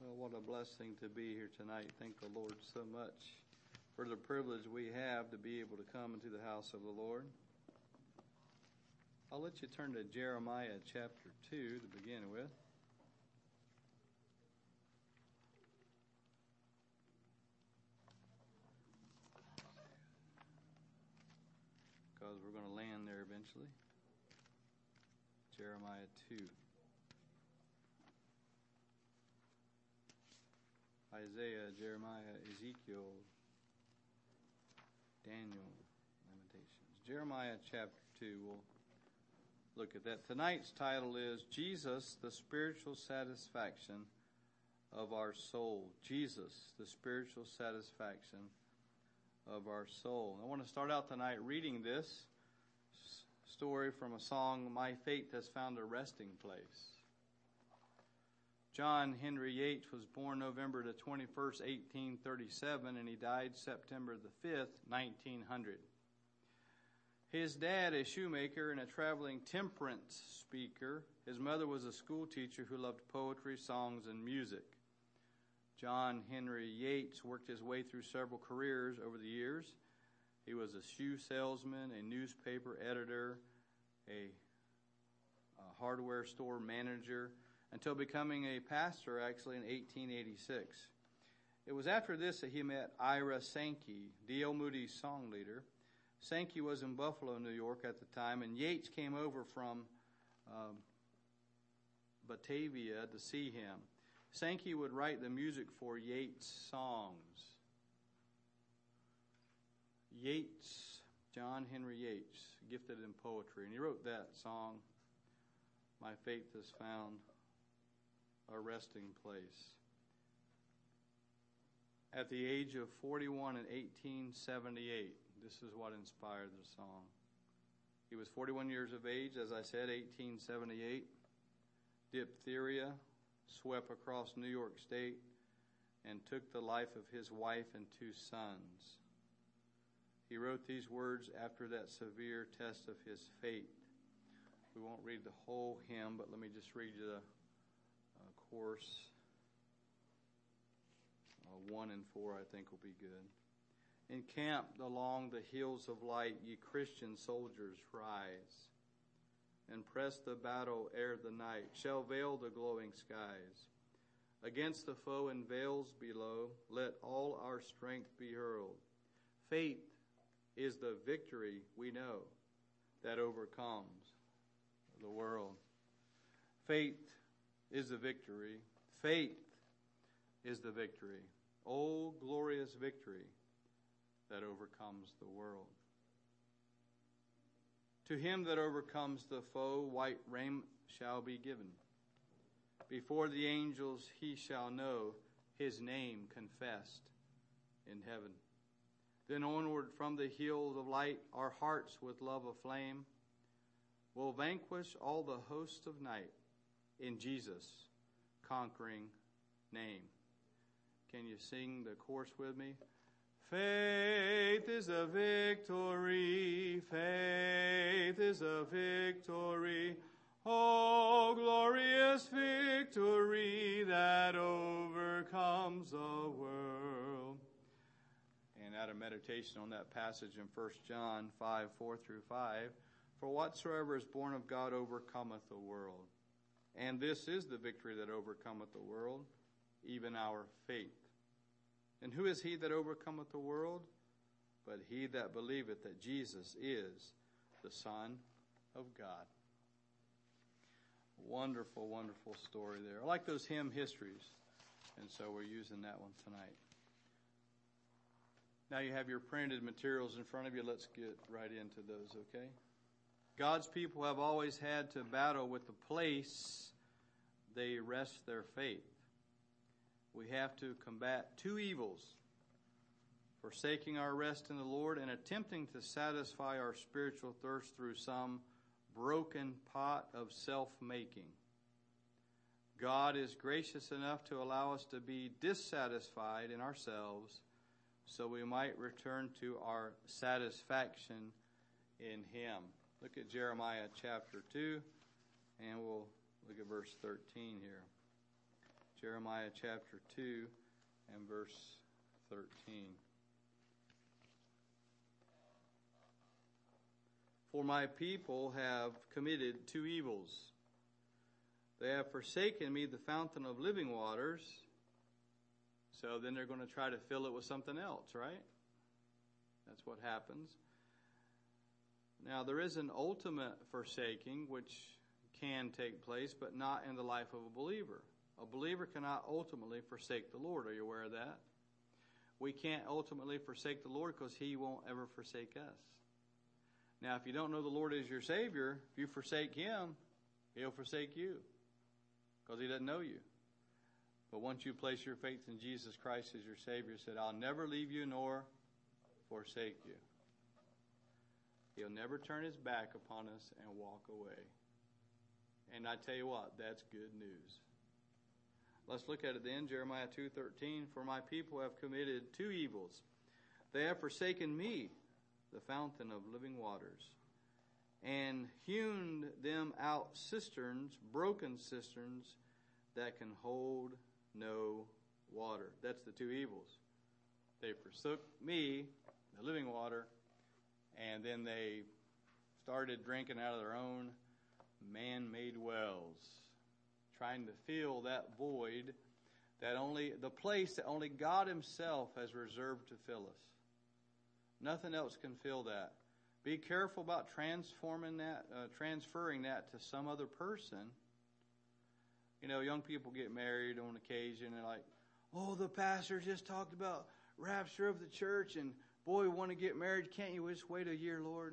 Well, what a blessing to be here tonight. Thank the Lord so much for the privilege we have to be able to come into the house of the Lord. I'll let you turn to Jeremiah chapter 2 to begin with. Because we're going to land there eventually. Jeremiah 2. Isaiah, Jeremiah, Ezekiel, Daniel, Lamentations. Jeremiah chapter 2, we'll look at that. Tonight's title is Jesus, the Spiritual Satisfaction of Our Soul. Jesus, the Spiritual Satisfaction of Our Soul. I want to start out tonight reading this story from a song, My Faith Has Found a Resting Place. John Henry Yates was born November the 21st, 1837, and he died September the 5th, 1900. His dad, a shoemaker and a traveling temperance speaker. His mother was a school teacher who loved poetry, songs, and music. John Henry Yates worked his way through several careers over the years. He was a shoe salesman, a newspaper editor, a hardware store manager, until becoming a pastor actually in 1886. It was after this that he met Ira Sankey, D.L. Moody's song leader. Sankey was in Buffalo, New York at the time, and Yates came over from Batavia to see him. Sankey would write the music for Yates' songs. Yates, John Henry Yates, gifted in poetry, and he wrote that song, My Faith Has Found a Resting Place. At the age of 41 in 1878, this is what inspired the song. He was 41 years of age, as I said, 1878. Diphtheria swept across New York State and took the life of his wife and 2 sons. He wrote these words after that severe test of his faith. We won't read the whole hymn, but let me just read you the course 1 and 4 I think will be good. Encamped along the hills of light, ye Christian soldiers rise, and press the battle ere the night shall veil the glowing skies. Against the foe in veils below, let all our strength be hurled. Faith is the victory we know that overcomes the world. Faith is the victory. Faith is the victory. Oh, glorious victory that overcomes the world. To him that overcomes the foe, white raiment shall be given. Before the angels he shall know his name confessed in heaven. Then onward from the hills of light, our hearts with love aflame will vanquish all the hosts of night in Jesus' conquering name. Can you sing the chorus with me? Faith is a victory, faith is a victory, oh glorious victory that overcomes the world. And out of meditation on that passage in 1 John 5, 4 through 5, for whatsoever is born of God overcometh the world. And this is the victory that overcometh the world, even our faith. And who is he that overcometh the world? But he that believeth that Jesus is the Son of God. Wonderful, wonderful story there. I like those hymn histories, and so we're using that one tonight. Now you have your printed materials in front of you. Let's get right into those, okay? God's people have always had to battle with the place they rest their faith. We have to combat 2 evils: forsaking our rest in the Lord and attempting to satisfy our spiritual thirst through some broken pot of self-making. God is gracious enough to allow us to be dissatisfied in ourselves so we might return to our satisfaction in Him. Look at Jeremiah chapter 2, and we'll look at verse 13 here. Jeremiah chapter 2 and verse 13. For my people have committed two evils. They have forsaken me, the fountain of living waters. So then they're going to try to fill it with something else, right? That's what happens. Now, there is an ultimate forsaking which can take place, but not in the life of a believer. A believer cannot ultimately forsake the Lord. Are you aware of that? We can't ultimately forsake the Lord because He won't ever forsake us. Now, if you don't know the Lord as your Savior, if you forsake Him, He'll forsake you because He doesn't know you. But once you place your faith in Jesus Christ as your Savior, He said, I'll never leave you nor forsake you. He'll never turn His back upon us and walk away. And I tell you what, that's good news. Let's look at it then. Jeremiah 2:13. For my people have committed two evils. They have forsaken me, the fountain of living waters, and hewn them out cisterns, broken cisterns, that can hold no water. That's the two evils. They forsook me, the living water, and then they started drinking out of their own man-made wells, trying to fill that void, the place that only God Himself has reserved to fill us. Nothing else can fill that. Be careful about transferring that to some other person. You know, young people get married on occasion and like, oh, the pastor just talked about rapture of the church, and boy, we want to get married. Can't you just wait a year, Lord?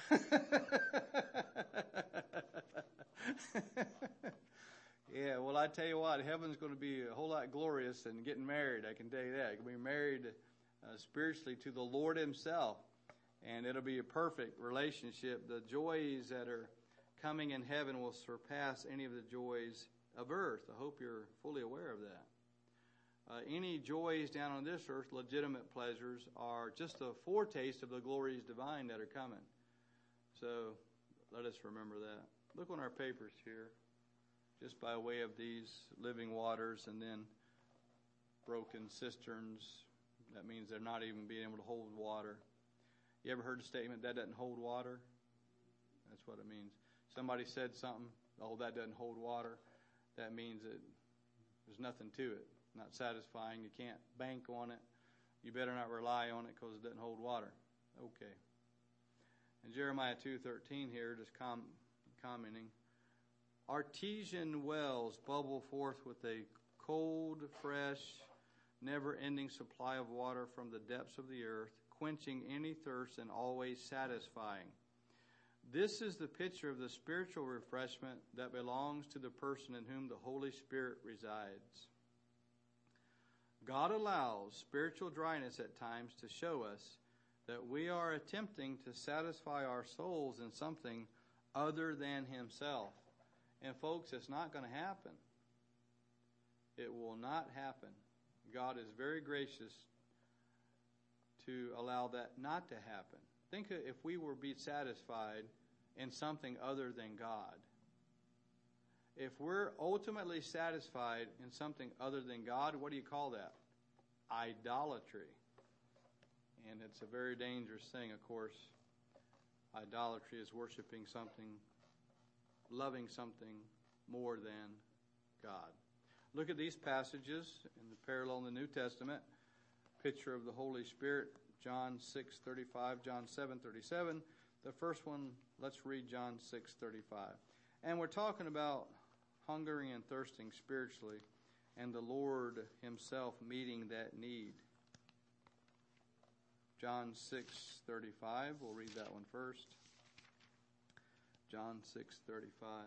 Yeah, well, I tell you what, heaven's going to be a whole lot glorious than getting married. I can tell you that. You'll be married spiritually to the Lord Himself, and it'll be a perfect relationship. The joys that are coming in heaven will surpass any of the joys of earth. I hope you're fully aware of that. Any joys down on this earth, legitimate pleasures, are just a foretaste of the glories divine that are coming. So let us remember that. Look on our papers here, just by way of these living waters and then broken cisterns. That means they're not even being able to hold water. You ever heard the statement, that doesn't hold water? That's what it means. Somebody said something, oh, that doesn't hold water. That means that there's nothing to it. Not satisfying. You can't bank on it. You better not rely on it because it doesn't hold water. Okay. And Jeremiah 2:13 here, just commenting, artesian wells bubble forth with a cold, fresh, never-ending supply of water from the depths of the earth, quenching any thirst and always satisfying. This is the picture of the spiritual refreshment that belongs to the person in whom the Holy Spirit resides. God allows spiritual dryness at times to show us that we are attempting to satisfy our souls in something other than Himself. And folks, it's not going to happen. It will not happen. God is very gracious to allow that not to happen. Think if we were be satisfied in something other than God. If we're ultimately satisfied in something other than God, what do you call that? Idolatry. And it's a very dangerous thing, of course. Idolatry is worshiping something, loving something more than God. Look at these passages in the parallel in the New Testament. Picture of the Holy Spirit, John 6:35, John 7:37. The first one, let's read John 6:35. And we're talking about hungering and thirsting spiritually, and the Lord Himself meeting that need. John 6:35. We'll read that one first. John 6:35.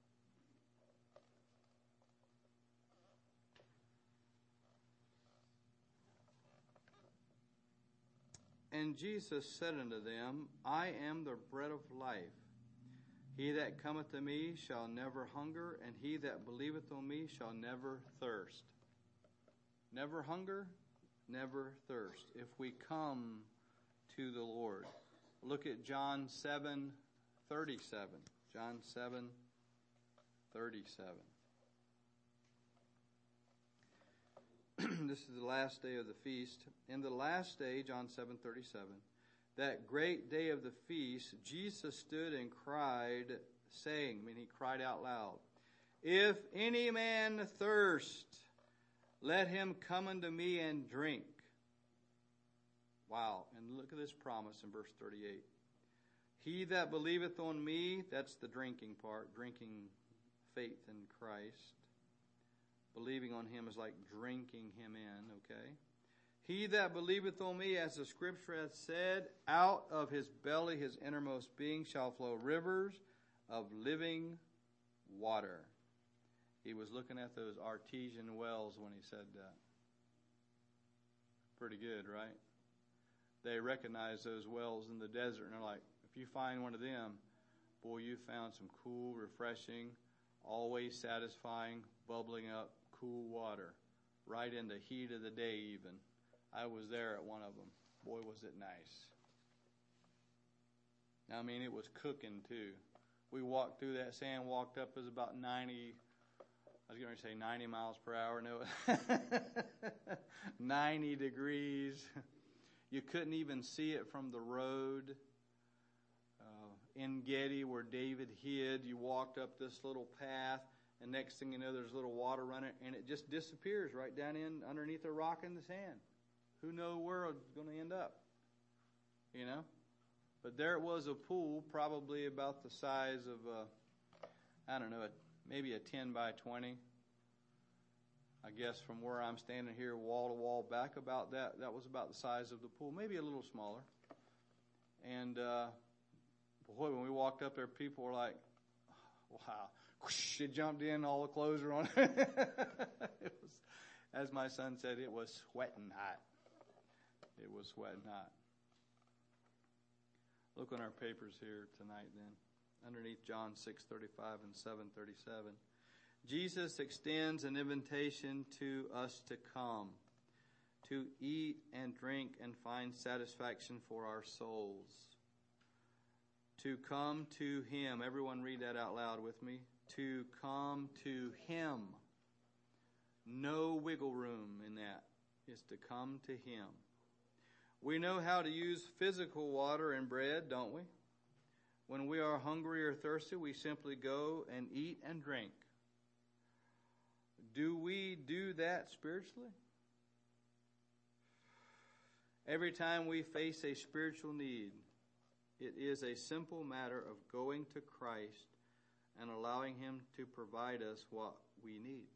And Jesus said unto them, I am the bread of life. He that cometh to me shall never hunger, and he that believeth on me shall never thirst. Never hunger, never thirst. If we come to the Lord. Look at John 7:37. John 7:37. this is the last day of the feast. In the last day, John 7:37, that great day of the feast, Jesus stood and cried, saying, he cried out loud, if any man thirst, let him come unto me and drink. Wow. And look at this promise in verse 38. He that believeth on me, that's the drinking part, drinking faith in Christ. Believing on him is like drinking him in, okay? He that believeth on me, as the scripture hath said, out of his belly, his innermost being, shall flow rivers of living water. He was looking at those artesian wells when he said that. Pretty good, right? They recognize those wells in the desert, and they're like, if you find one of them, boy, you found some cool, refreshing, always satisfying, bubbling up, cool water, right in the heat of the day even. I was there at one of them. Boy, was it nice. I mean, it was cooking too. We walked through that sand, walked up, it was about 90 miles per hour. No, 90 degrees. You couldn't even see it from the road. In Gedi, where David hid, you walked up this little path, and next thing you know, there's a little water running, and it just disappears right down in underneath a rock in the sand. Who knows where it's going to end up? You know? But there it was, a pool, probably about the size of, maybe a 10 by 20. I guess from where I'm standing here, wall to wall back, about that was about the size of the pool, maybe a little smaller. And boy, when we walked up there, people were like, wow. It jumped in, all the clothes were on. It was, as my son said, it was sweating hot. It was sweating hot. Look on our papers here tonight then. Underneath John 6:35 and 7:37. Jesus extends an invitation to us to come, to eat and drink and find satisfaction for our souls. To come to Him. Everyone read that out loud with me. To come to Him. No wiggle room in that. Is to come to Him. We know how to use physical water and bread, don't we? When we are hungry or thirsty, we simply go and eat and drink. Do we do that spiritually? Every time we face a spiritual need, it is a simple matter of going to Christ and allowing Him to provide us what we need.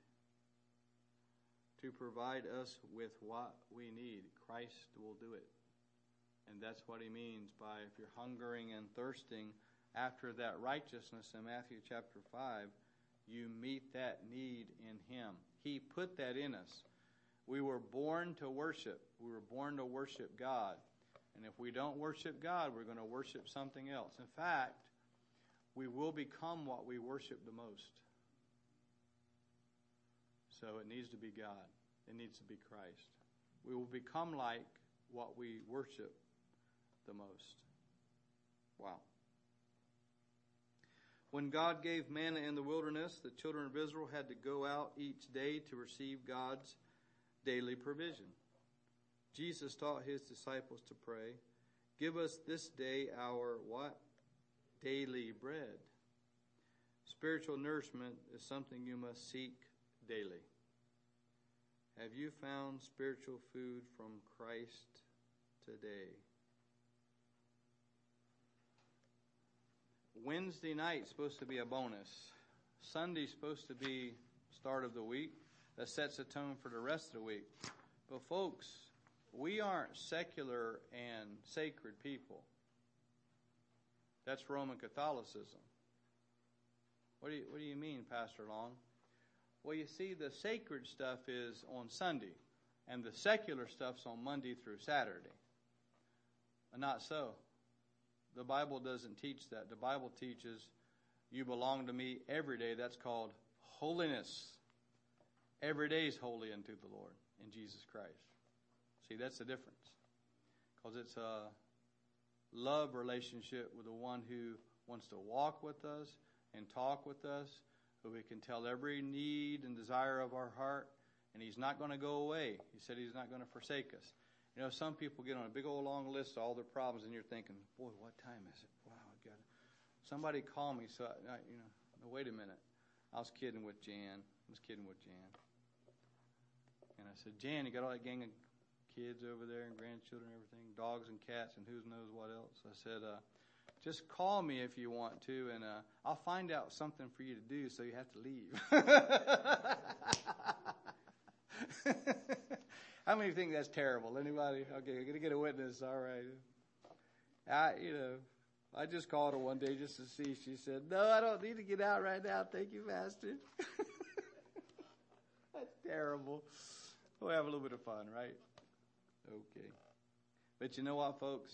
To provide us with what we need. Christ will do it. And that's what He means by, if you're hungering and thirsting after that righteousness in Matthew chapter 5, you meet that need in Him. He put that in us. We were born to worship. We were born to worship God. And if we don't worship God, we're going to worship something else. In fact, we will become what we worship the most. So it needs to be God. It needs to be Christ. We will become like what we worship the most. Wow. When God gave manna in the wilderness, the children of Israel had to go out each day to receive God's daily provision. Jesus taught His disciples to pray, give us this day our what? Daily bread. Spiritual nourishment is something you must seek daily. Have you found spiritual food from Christ today? Wednesday night's supposed to be a bonus. Sunday's supposed to be start of the week. That sets the tone for the rest of the week. But folks, we aren't secular and sacred people. That's Roman Catholicism. What do you mean, Pastor Long? Well, you see, the sacred stuff is on Sunday, and the secular stuff's on Monday through Saturday. Not so. The Bible doesn't teach that. The Bible teaches you belong to me every day. That's called holiness. Every day is holy unto the Lord in Jesus Christ. See, that's the difference. Because it's a love relationship with the one who wants to walk with us and talk with us, who we can tell every need and desire of our heart, And He's not going to go away. He said He's not going to forsake us. You know, some people get on a big old long list of all their problems, and you're thinking, boy, what time is it? Wow, I got it. Somebody call me. So, wait a minute. I was kidding with Jan. And I said, Jan, you got all that gang of kids over there and grandchildren and everything, dogs and cats and who knows what else. I said, just call me if you want to, and I'll find out something for you to do so you have to leave. How many think that's terrible? Anybody? Okay, I'm going to get a witness. All right. I just called her one day just to see. She said, no, I don't need to get out right now. Thank you, Pastor. That's terrible. We'll have a little bit of fun, right? Okay. But you know what, folks?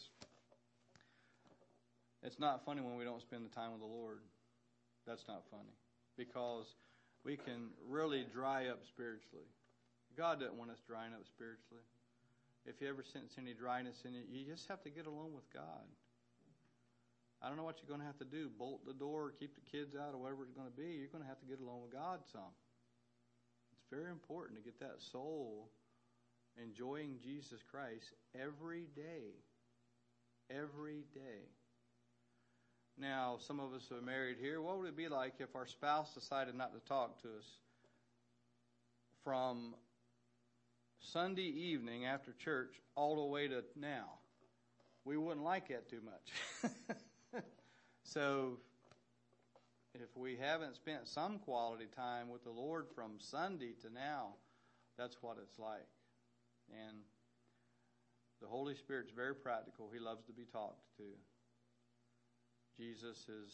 It's not funny when we don't spend the time with the Lord. That's not funny. Because we can really dry up spiritually. God doesn't want us drying up spiritually. If you ever sense any dryness in you, you just have to get alone with God. I don't know what you're going to have to do. Bolt the door, keep the kids out, or whatever it's going to be. You're going to have to get alone with God some. It's very important to get that soul enjoying Jesus Christ every day. Every day. Now, some of us are married here. What would it be like if our spouse decided not to talk to us from Sunday evening after church all the way to now? We wouldn't like that too much. So, if we haven't spent some quality time with the Lord from Sunday to now, that's what it's like. And the Holy Spirit's very practical. He loves to be talked to. Jesus is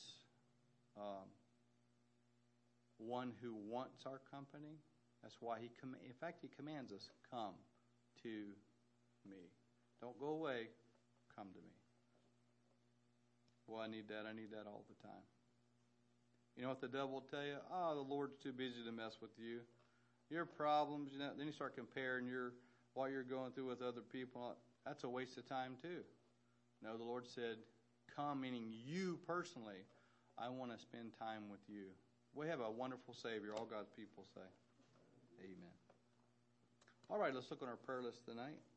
one who wants our company. That's why He commands us, come to me. Don't go away, come to me. Well, I need that all the time. You know what the devil will tell you? Oh, the Lord's too busy to mess with you. Your problems, then you start comparing what you're going through with other people. That's a waste of time too. No, the Lord said, come, meaning you personally. I want to spend time with you. We have a wonderful Savior, all God's people say. Amen. All right, let's look on our prayer list tonight.